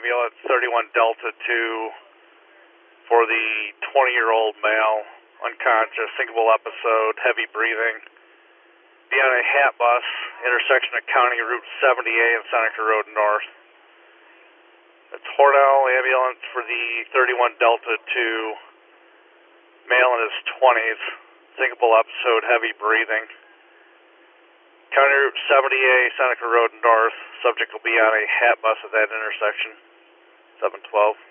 ambulance 31 Delta 2 for the 20-year-old male, unconscious, syncopal episode, heavy breathing. Be on a hat bus, intersection of County Route 70A and Seneca Road North. It's Hornell ambulance for the 31 Delta 2, male in his 20s, syncopal episode, heavy breathing. County Route 70A, Seneca Road North. Subject will be on a hat bus at that intersection, 712.